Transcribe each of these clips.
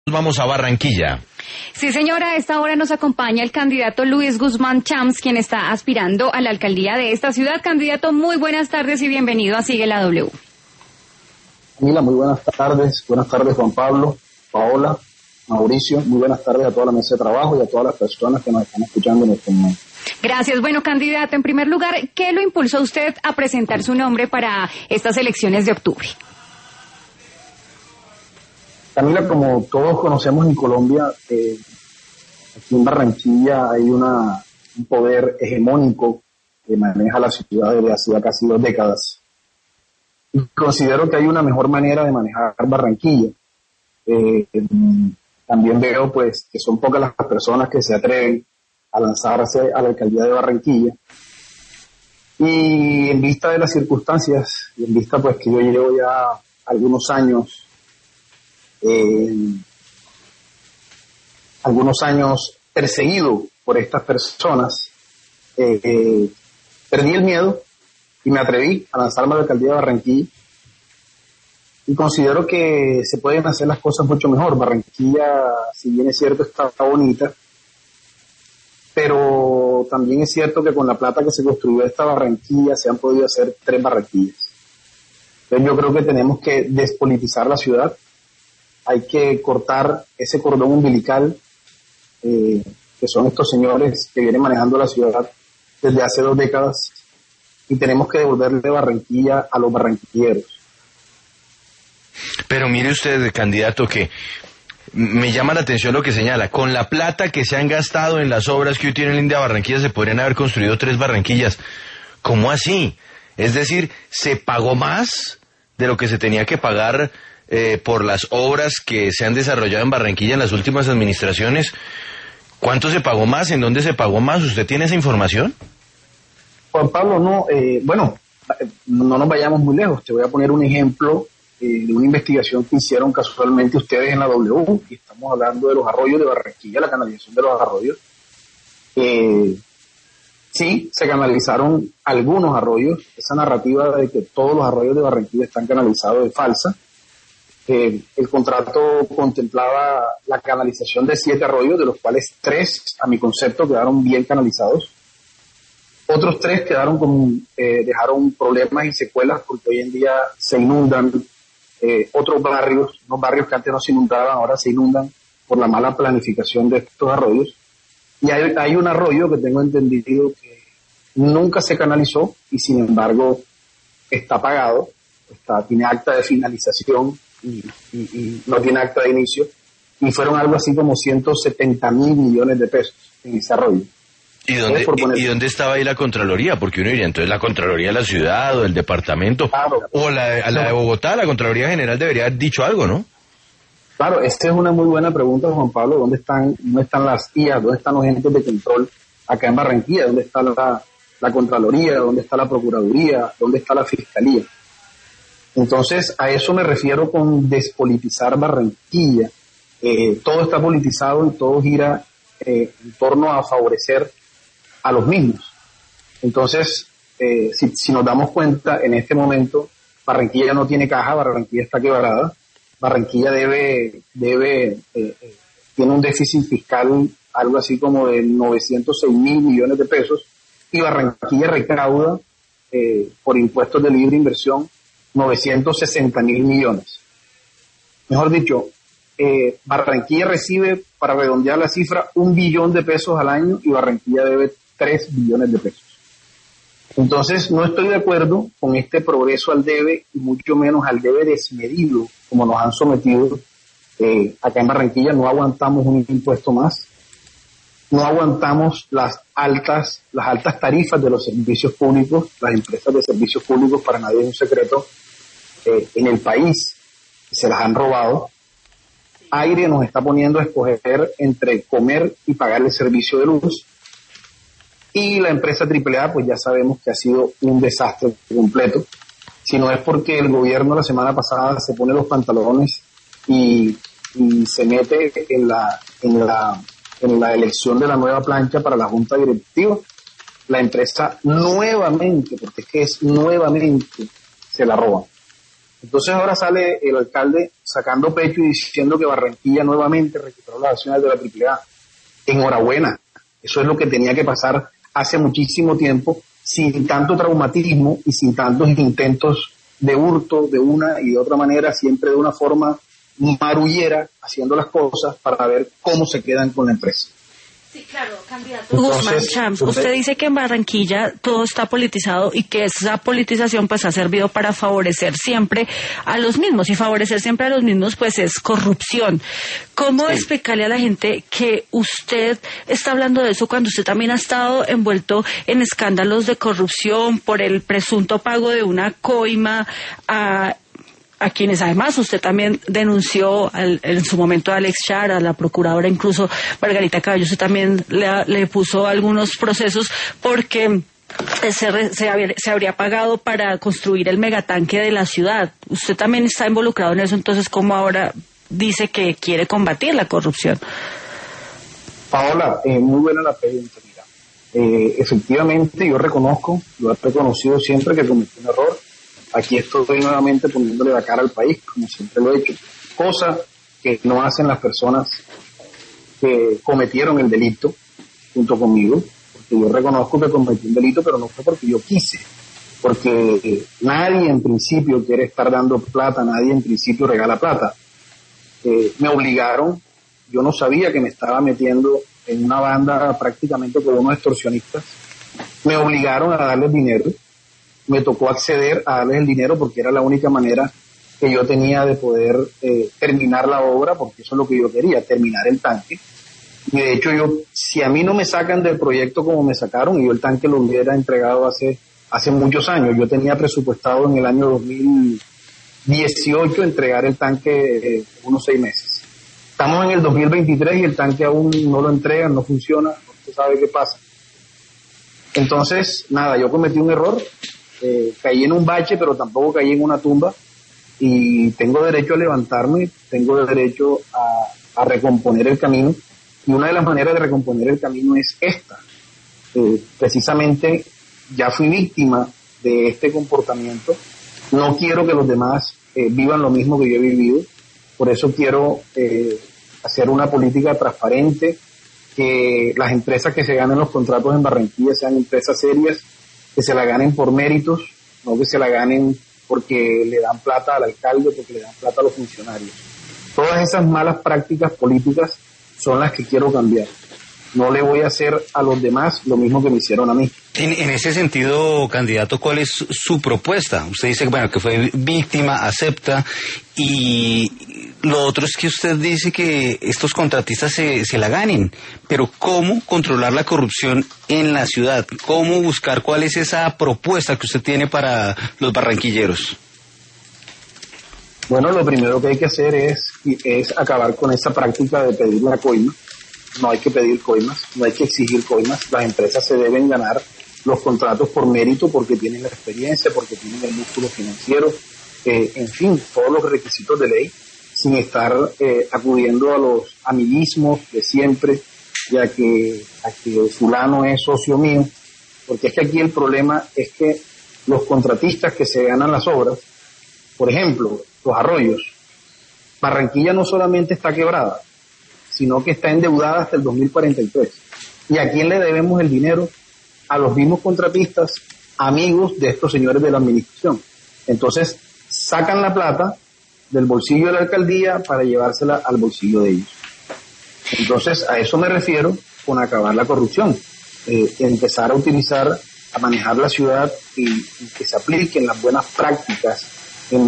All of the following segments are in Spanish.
Vamos a Barranquilla. Sí, señora, a esta hora nos acompaña el candidato Luis Guzmán Champs, quien está aspirando a la alcaldía de esta ciudad. Candidato, muy buenas tardes y bienvenido a Sigue la W. Camila, muy buenas tardes. Buenas tardes, Juan Pablo, Paola, Mauricio. Muy buenas tardes a toda la mesa de trabajo y a todas las personas que nos están escuchando en este momento. Gracias. Bueno, candidato, en primer lugar, ¿qué lo impulsó a usted a presentar su nombre para estas elecciones de octubre? Camila, como todos conocemos en Colombia, aquí en Barranquilla hay un poder hegemónico que maneja la ciudad desde hace ya casi 2 décadas. Y considero que hay una mejor manera de manejar Barranquilla. También veo pues que son pocas las personas que se atreven a lanzarse a la alcaldía de Barranquilla. Y en vista de las circunstancias, y en vista pues que yo llevo ya algunos años perseguido por estas personas, perdí el miedo y me atreví a lanzarme a la alcaldía de Barranquilla y considero que se pueden hacer las cosas mucho mejor. Barranquilla, si bien es cierto, está bonita, pero también es cierto que con la plata que se construyó esta Barranquilla se han podido hacer 3 Barranquillas. Entonces yo creo que tenemos que despolitizar la ciudad. Hay que cortar ese cordón umbilical que son estos señores que vienen manejando la ciudad desde hace 2 décadas y tenemos que devolverle Barranquilla a los barranquilleros. Pero mire usted, candidato, que me llama la atención lo que señala. Con la plata que se han gastado en las obras que hoy tiene Linda Barranquilla se podrían haber construido 3 Barranquillas. ¿Cómo así? Es decir, ¿se pagó más de lo que se tenía que pagar por las obras que se han desarrollado en Barranquilla en las últimas administraciones? ¿Cuánto se pagó más? ¿En dónde se pagó más? ¿Usted tiene esa información? Juan Pablo, no nos vayamos muy lejos. Te voy a poner un ejemplo de una investigación que hicieron casualmente ustedes en la W, y estamos hablando de los arroyos de Barranquilla, la canalización de los arroyos. Sí, se canalizaron algunos arroyos. Esa narrativa de que todos los arroyos de Barranquilla están canalizados es falsa. El contrato contemplaba la canalización de 7 arroyos, de los cuales 3, a mi concepto, quedaron bien canalizados. Otros 3 dejaron problemas y secuelas porque hoy en día se inundan otros barrios, unos barrios que antes no se inundaban, ahora se inundan por la mala planificación de estos arroyos. Y hay un arroyo que tengo entendido que nunca se canalizó y sin embargo está pagado, tiene acta de finalización y no tiene acta de inicio, y fueron algo así como 170.000 millones de pesos en ese arroyo. ¿Y dónde estaba ahí la Contraloría? Porque uno diría, entonces la Contraloría de la ciudad o del departamento, claro, o la de Bogotá, la Contraloría General debería haber dicho algo, ¿no? Claro, esta es una muy buena pregunta, Juan Pablo. ¿Dónde están las IAS? ¿Dónde están los entes de control acá en Barranquilla? ¿Dónde está la Contraloría? ¿Dónde está la Procuraduría? ¿Dónde está la Fiscalía? Entonces, a eso me refiero con despolitizar Barranquilla. Todo está politizado y todo gira en torno a favorecer a los mismos. Entonces, si nos damos cuenta, en este momento, Barranquilla no tiene caja, Barranquilla está quebrada, Barranquilla tiene un déficit fiscal algo así como de 906.000 millones de pesos, y Barranquilla recauda por impuestos de libre inversión 960.000 millones. Mejor dicho, Barranquilla recibe, para redondear la cifra, 1 billón de pesos al año y Barranquilla debe 3 billones de pesos. Entonces, no estoy de acuerdo con este progreso al debe y mucho menos al debe desmedido como nos han sometido acá en Barranquilla. No aguantamos un impuesto más, no aguantamos las altas tarifas de los servicios públicos. Las empresas de servicios públicos, para nadie es un secreto, en el país se las han robado. Aire nos está poniendo a escoger entre comer y pagar el servicio de luz. Y la empresa AAA, pues ya sabemos que ha sido un desastre completo. Si no es porque el gobierno la semana pasada se pone los pantalones y se mete en la elección de la nueva plancha para la junta directiva, la empresa nuevamente, porque es que es nuevamente, se la roban. Entonces ahora sale el alcalde sacando pecho y diciendo que Barranquilla nuevamente recuperó las acciones de la AAA. Enhorabuena, eso es lo que tenía que pasar hace muchísimo tiempo, sin tanto traumatismo y sin tantos intentos de hurto de una y de otra manera, siempre de una forma marullera, haciendo las cosas para ver cómo se quedan con la empresa. Sí, claro, candidato. Guzmán Chams, usted dice que en Barranquilla todo está politizado y que esa politización pues ha servido para favorecer siempre a los mismos, y favorecer siempre a los mismos pues es corrupción. ¿Cómo explicarle a la gente que usted está hablando de eso cuando usted también ha estado envuelto en escándalos de corrupción por el presunto pago de una coima a quienes además usted también denunció en su momento a Alex Char, a la procuradora, incluso Margarita Cabello, usted también le puso algunos procesos porque se habría pagado para construir el megatanque de la ciudad? Usted también está involucrado en eso, entonces ¿cómo ahora dice que quiere combatir la corrupción? Paola, muy buena la pregunta. Mira, efectivamente yo lo he reconocido siempre que cometí un error. Aquí estoy nuevamente poniéndole la cara al país, como siempre lo he hecho, cosa que no hacen las personas que cometieron el delito junto conmigo, porque yo reconozco que cometí un delito, pero no fue porque yo quise, porque nadie en principio quiere estar dando plata, nadie en principio regala plata. Me obligaron, yo no sabía que me estaba metiendo en una banda prácticamente con unos extorsionistas, me obligaron a darles dinero. Me tocó acceder a darles el dinero porque era la única manera que yo tenía de poder terminar la obra, porque eso es lo que yo quería, terminar el tanque. Y de hecho si a mí no me sacan del proyecto como me sacaron, y yo el tanque lo hubiera entregado hace muchos años. Yo tenía presupuestado en el año 2018 entregar el tanque unos 6 meses. Estamos en el 2023 y el tanque aún no lo entregan, no funciona, no se sabe qué pasa. Entonces, nada, yo cometí un error. Caí en un bache, pero tampoco caí en una tumba, y tengo derecho a levantarme, tengo derecho a recomponer el camino, y una de las maneras de recomponer el camino es esta. Precisamente ya fui víctima de este comportamiento, no quiero que los demás vivan lo mismo que yo he vivido, por eso quiero hacer una política transparente, que las empresas que se ganen los contratos en Barranquilla sean empresas serias, que se la ganen por méritos, no que se la ganen porque le dan plata al alcalde, porque le dan plata a los funcionarios. Todas esas malas prácticas políticas son las que quiero cambiar. No le voy a hacer a los demás lo mismo que me hicieron a mí. En ese sentido, candidato, ¿cuál es su propuesta? Usted dice que fue víctima, acepta, y lo otro es que usted dice que estos contratistas se la ganen, pero ¿cómo controlar la corrupción en la ciudad? ¿Cómo buscar cuál es esa propuesta que usted tiene para los barranquilleros? Bueno, lo primero que hay que hacer es acabar con esa práctica de pedir la coima. No hay que pedir coimas, no hay que exigir coimas. Las empresas se deben ganar los contratos por mérito, porque tienen la experiencia, porque tienen el músculo financiero, en fin, todos los requisitos de ley, sin estar acudiendo a los amiguismos de siempre, ya que fulano es socio mío, porque es que aquí el problema es que los contratistas que se ganan las obras, por ejemplo, los arroyos, Barranquilla no solamente está quebrada, sino que está endeudada hasta el 2043. ¿Y a quién le debemos el dinero? A los mismos contratistas, amigos de estos señores de la administración. Entonces, sacan la plata del bolsillo de la alcaldía para llevársela al bolsillo de ellos. Entonces, a eso me refiero con acabar la corrupción. Empezar a manejar la ciudad y que se apliquen las buenas prácticas en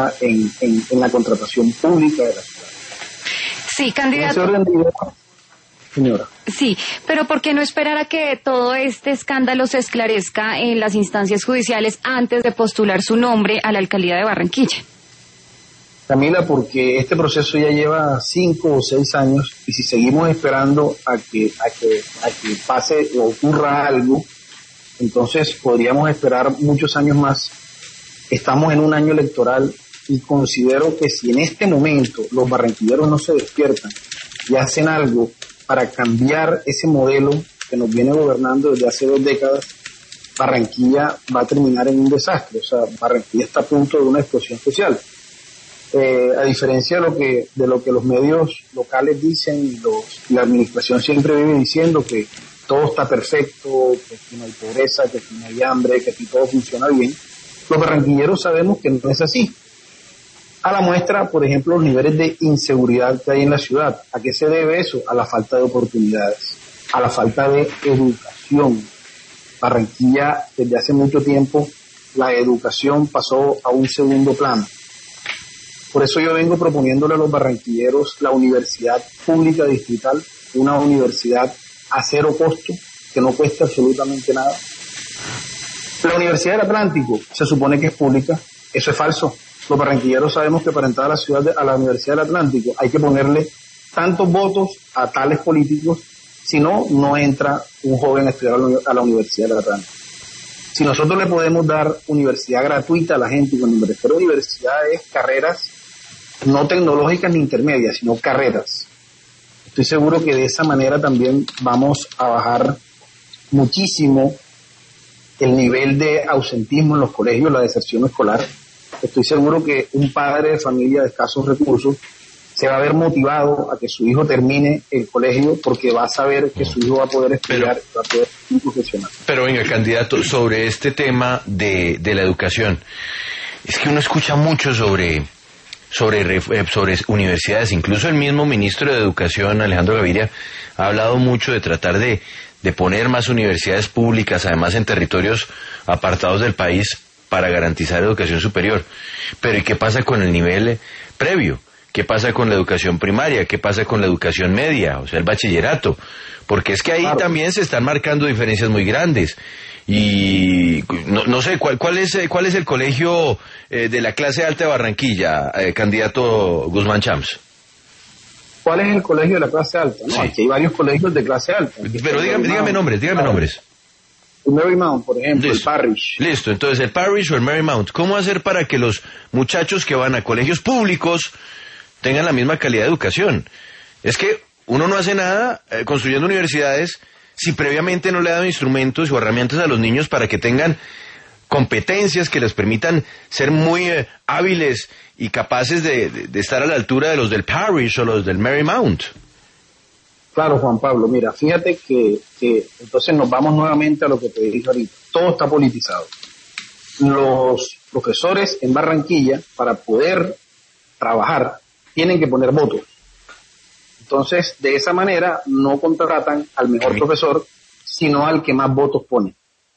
la contratación pública de la ciudad. Sí, candidato. Señora. Sí, pero ¿por qué no esperar a que todo este escándalo se esclarezca en las instancias judiciales antes de postular su nombre a la alcaldía de Barranquilla? Camila, porque este proceso ya lleva 5 o 6 años, y si seguimos esperando a que pase o ocurra algo, entonces podríamos esperar muchos años más. Estamos en un año electoral, y considero que si en este momento los barranquilleros no se despiertan y hacen algo para cambiar ese modelo que nos viene gobernando desde hace 2 décadas, Barranquilla va a terminar en un desastre. O sea, Barranquilla está a punto de una explosión social. A diferencia de lo que los medios locales dicen y la administración siempre vive diciendo que todo está perfecto, que aquí no hay pobreza, que aquí no hay hambre, que aquí todo funciona bien, los barranquilleros sabemos que no es así. A la muestra, por ejemplo, los niveles de inseguridad que hay en la ciudad. ¿A qué se debe eso? A la falta de oportunidades, a la falta de educación. Barranquilla, desde hace mucho tiempo, la educación pasó a un segundo plano. Por eso yo vengo proponiéndole a los barranquilleros la universidad pública distrital, una universidad a cero costo, que no cuesta absolutamente nada. La Universidad del Atlántico se supone que es pública, eso es falso. Los barranquilleros sabemos que para entrar a la Universidad del Atlántico hay que ponerle tantos votos a tales políticos, si no, no entra un joven a estudiar a la Universidad del Atlántico. Si nosotros le podemos dar universidad gratuita a la gente, y cuando me refiero a universidades, carreras no tecnológicas ni intermedias, sino carreras, estoy seguro que de esa manera también vamos a bajar muchísimo el nivel de ausentismo en los colegios, la deserción escolar. Estoy seguro que un padre de familia de escasos recursos se va a ver motivado a que su hijo termine el colegio porque va a saber que su hijo va a poder estudiar, va a poder ser un profesional. Pero venga, candidato, sobre este tema de la educación, es que uno escucha mucho sobre universidades, incluso el mismo ministro de Educación, Alejandro Gaviria, ha hablado mucho de tratar de poner más universidades públicas, además en territorios apartados del país, para garantizar educación superior. Pero ¿y qué pasa con el nivel previo? ¿Qué pasa con la educación primaria? ¿Qué pasa con la educación media? O sea, el bachillerato. Porque es que ahí también se están marcando diferencias muy grandes. Y no sé, ¿cuál es el colegio de la clase alta de Barranquilla, candidato Guzmán Chams? ¿Cuál es el colegio de la clase alta? No, sí. Aquí hay varios colegios de clase alta. Pero dígame nombres. El Marymount, por ejemplo, Listo. el Parrish. Listo, entonces el Parrish o el Marymount. ¿Cómo hacer para que los muchachos que van a colegios públicos tengan la misma calidad de educación? Es que uno no hace nada construyendo universidades si previamente no le ha dado instrumentos o herramientas a los niños para que tengan competencias que les permitan ser muy hábiles y capaces de estar a la altura de los del Parrish o los del Marymount. Claro, Juan Pablo, mira, fíjate que entonces nos vamos nuevamente a lo que te dije ahorita. Todo está politizado. Los profesores en Barranquilla, para poder trabajar, tienen que poner votos. Entonces, de esa manera, no contratan al mejor profesor, sino al que más votos pone.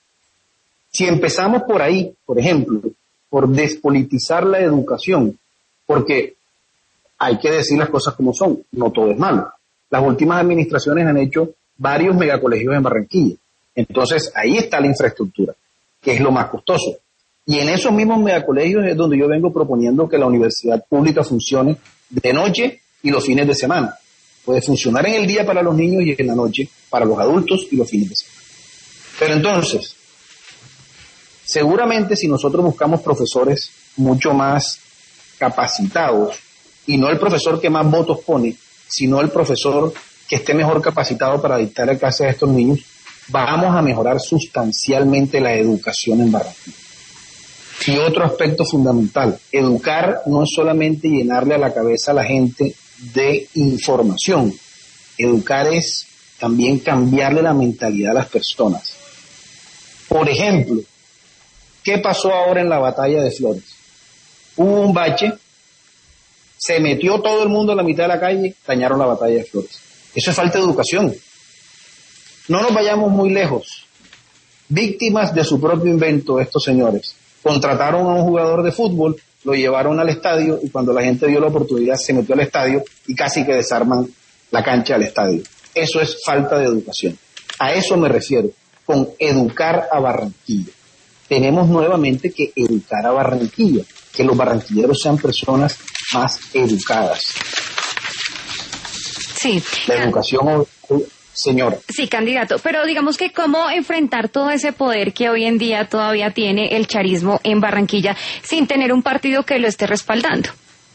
Si empezamos por ahí, por ejemplo, por despolitizar la educación, porque hay que decir las cosas como son, no todo es malo. Las últimas administraciones han hecho varios megacolegios en Barranquilla. Entonces, ahí está la infraestructura, que es lo más costoso. Y en esos mismos megacolegios es donde yo vengo proponiendo que la universidad pública funcione de noche y los fines de semana. Puede funcionar en el día para los niños y en la noche para los adultos y los fines de semana. Pero entonces, seguramente si nosotros buscamos profesores mucho más capacitados, y no el profesor que más votos pone, sino el profesor que esté mejor capacitado para dictar la clase a estos niños, vamos a mejorar sustancialmente la educación en Barranquilla. Y otro aspecto fundamental, educar no es solamente llenarle a la cabeza a la gente de información, educar es también cambiarle la mentalidad a las personas. Por ejemplo, ¿qué pasó ahora en la batalla de Flores? Hubo un bache, se metió todo el mundo a la mitad de la calle, dañaron la batalla de Flores. Eso es falta de educación. No nos vayamos muy lejos. Víctimas de su propio invento estos señores. Contrataron a un jugador de fútbol, lo llevaron al estadio y cuando la gente dio la oportunidad se metió al estadio y casi que desarman la cancha del estadio. Eso es falta de educación. A eso me refiero, con educar a Barranquilla. Tenemos nuevamente que educar a Barranquilla, que los barranquilleros sean personas más educadas. Sí. La educación, señora. Sí, candidato, pero digamos que cómo enfrentar todo ese poder que hoy en día todavía tiene el charismo en Barranquilla sin tener un partido que lo esté respaldando.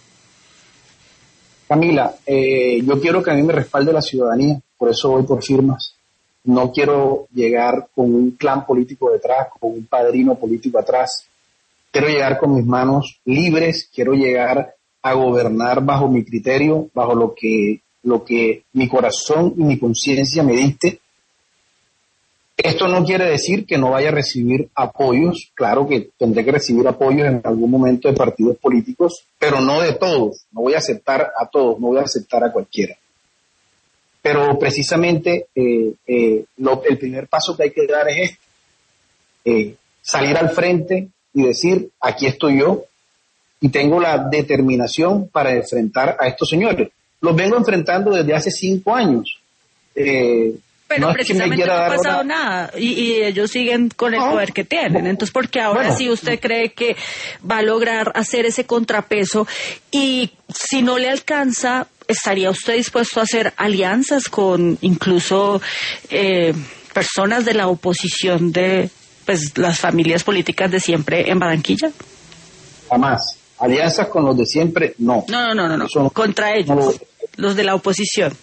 Camila, yo quiero que a mí me respalde la ciudadanía, por eso voy por firmas. No quiero llegar con un clan político detrás, con un padrino político atrás. Quiero llegar con mis manos libres, quiero llegar a gobernar bajo mi criterio, bajo lo que mi corazón y mi conciencia me dicte. Esto no quiere decir que no vaya a recibir apoyos, claro que tendré que recibir apoyos en algún momento de partidos políticos, pero no de todos, no voy a aceptar a todos, no voy a aceptar a cualquiera. Pero precisamente el primer paso que hay que dar es salir al frente y decir, aquí estoy yo y tengo la determinación para enfrentar a estos señores. Los vengo enfrentando desde hace 5 años. Pero no precisamente no ha pasado nada y ellos siguen con el poder que tienen. Entonces, porque ahora sí usted cree que va a lograr hacer ese contrapeso y si no le alcanza, ¿estaría usted dispuesto a hacer alianzas con incluso personas de la oposición de pues las familias políticas de siempre en Barranquilla? Jamás. Alianzas con los de siempre, no. No. Contra ellos, los de la oposición.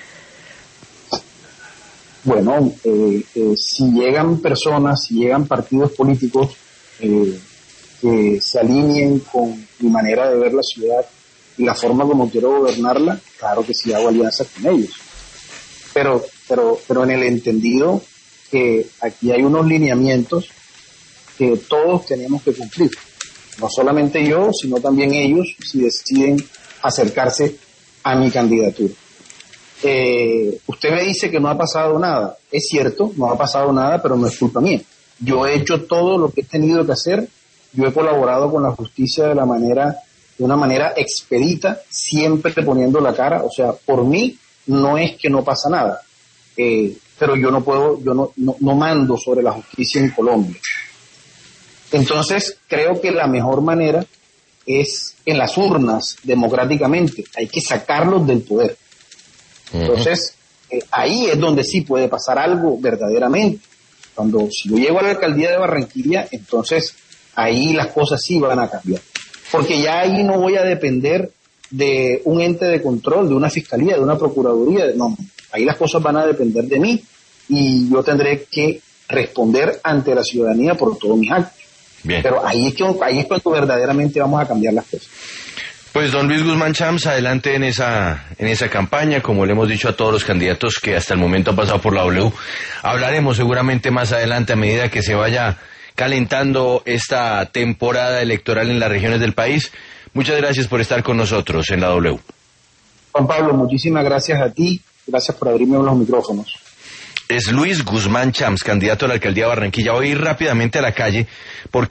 Bueno, si llegan personas, si llegan partidos políticos que se alineen con mi manera de ver la ciudad y la forma como quiero gobernarla, claro que sí hago alianzas con ellos. Pero en el entendido que aquí hay unos lineamientos que todos tenemos que cumplir. No solamente yo, sino también ellos, si deciden acercarse a mi candidatura. Usted me dice que no ha pasado nada. Es cierto, no ha pasado nada, pero no es culpa mía. Yo he hecho todo lo que he tenido que hacer. Yo he colaborado con la justicia de una manera expedita, siempre poniendo la cara. O sea, por mí no es que no pasa nada. Pero yo no mando sobre la justicia en Colombia. Entonces, creo que la mejor manera es en las urnas, democráticamente. Hay que sacarlos del poder. Entonces, ahí es donde sí puede pasar algo verdaderamente. Si yo llego a la alcaldía de Barranquilla, entonces ahí las cosas sí van a cambiar. Porque ya ahí no voy a depender de un ente de control, de una fiscalía, de una procuraduría. No, ahí las cosas van a depender de mí y yo tendré que responder ante la ciudadanía por todos mis actos. Bien. Pero ahí es cuando verdaderamente vamos a cambiar las cosas. Pues don Luis Guzmán Chams, adelante en esa campaña, como le hemos dicho a todos los candidatos que hasta el momento han pasado por la W. Hablaremos seguramente más adelante a medida que se vaya calentando esta temporada electoral en las regiones del país. Muchas gracias por estar con nosotros en la W. Juan Pablo, muchísimas gracias a ti, gracias por abrirme los micrófonos. Es Luis Guzmán Chams, candidato a la alcaldía de Barranquilla. Voy a ir rápidamente a la calle porque